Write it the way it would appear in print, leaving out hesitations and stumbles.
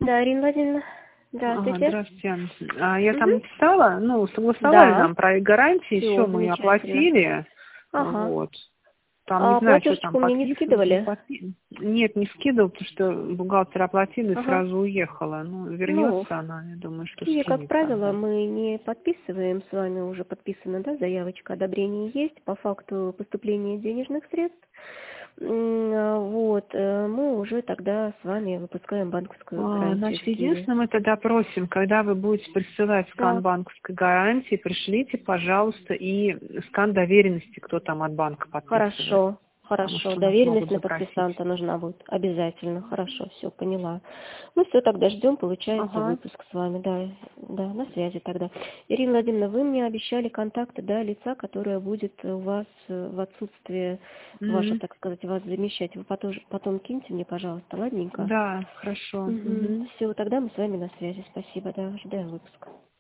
Да, Ирина Владимировна. Ага, Здравствуйте. здравствуйте. Я там Мгм. написала, согласовали Да. нам проект гарантии, Все, все мы и замечательно. оплатили. Ага. Вот. Там не А знаю, что там платежечку мне не подписывать, не скидывали? подписывать. Нет, не скидывал, потому что бухгалтер оплатила и Ага. сразу уехала. Ну, Вернется она, я думаю, в что Киеве, как скинет правило, тогда. мы не подписываем, с вами уже подписана, да, заявочка, одобрение есть по факту поступления денежных средств. Вот, мы уже тогда с вами выпускаем банковскую гарантию Значит, в Киеве. единственное, мы тогда просим, когда вы будете присылать скан Так, банковской гарантии, пришлите, пожалуйста, и скан доверенности, кто там от банка подписывает. хорошо, Потому хорошо. что у нас Доверенность могут на запросить. подписанта нужна будет. Обязательно. Хорошо, все, поняла. Ну все, тогда ждем, получается, Ага. выпуск с вами. Да, да, на связи тогда. Ирина Владимировна, вы мне обещали контакты, да, лица, которое будет у вас в отсутствие ваше, Мгм. так сказать, вас замещать. Вы потом киньте мне, пожалуйста, ладненько. Да, хорошо. Угу. Мгм. Все, тогда мы с вами на связи. Спасибо, да, ожидаем выпуска.